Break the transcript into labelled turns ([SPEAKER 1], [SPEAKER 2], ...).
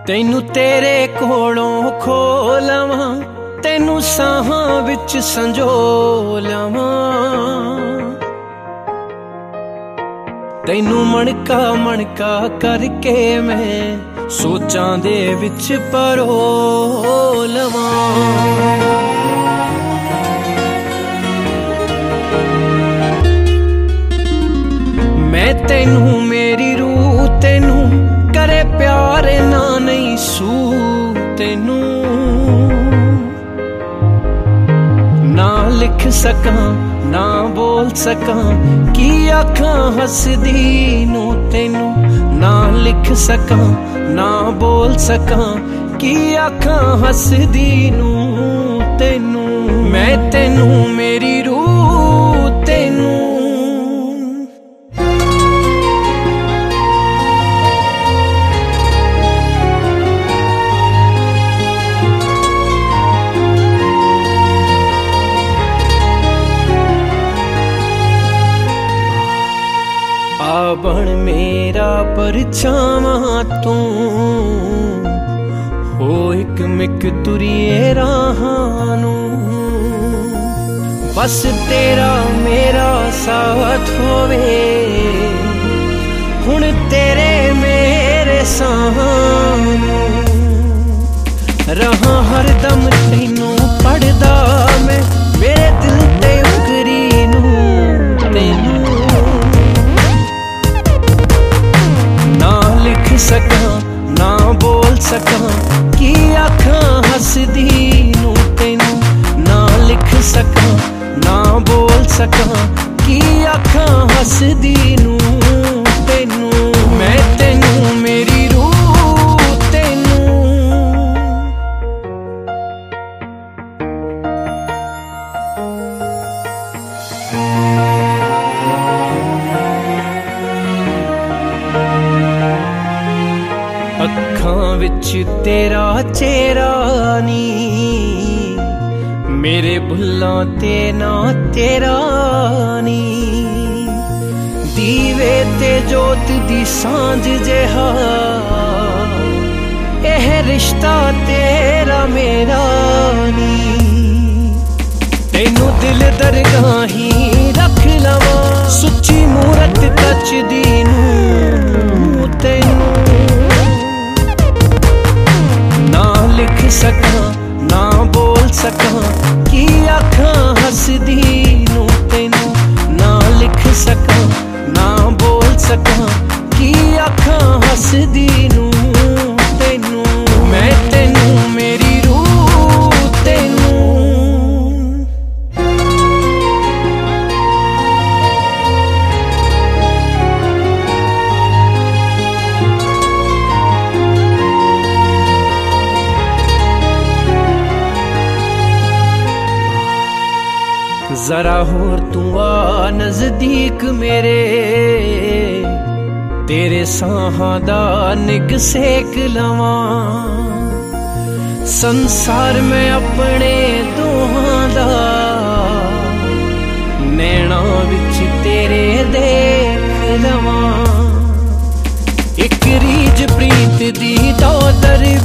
[SPEAKER 1] तैनू तेरे कोलों खो लवां, तैनू साहां विच संजो लवां, तैनू मणका मणका करके मैं सोचां दे विच परो लवां। मैं तैनू मेरी रूह तैनू करे प्यार ना नहीं सू तैनू ना लिख सकां ना बोल सकां की आखां हसदी नू तैनू ना लिख सकां ना बोल सकां की आखां हसदी नू तैनू। मैं तैनू मेरी रूह तैनू बन मेरा परछावां तू हो एक मिक तुरिए राहां नू, बस तेरा मेरा साथ होवे हुण तेरे मेरे साहां नू। रहां हरदम तैनू पढ़दा मैं मेरे दिल ते उकरी नू तैनू ना लिख सकां ना बोल सकां की आखां हसदी नू तैनू ना लिख सकां ना बोल सकां की आखां हसदी नू तैनू। मैं तैनू मेरी रूह तैनू अखां विच तेरा चेहरा नी मेरे भुल्लां ते ना तेरा नी, दीवे ते जोत दी सांझ जिहा एह रिश्ता तेरा मेरा नी। तैनू दिल दरगाही रख लवां सुच्ची मूरत कचदी नू तैनू ना लिख सकां ना बोल सकां की आखां हसदी नू तैनू ना लिख सकां ना बोल सकां की आखां हसदी नू तैनू। मैं तैनू मेरी रूह तैनू जरा होर तू आ नजदीक मेरे, तेरे साहां दा निग सेक लवां, संसार में अपने दोहां दा नैना विच तेरे देख लवां। एक रीज प्रीत दी दो दर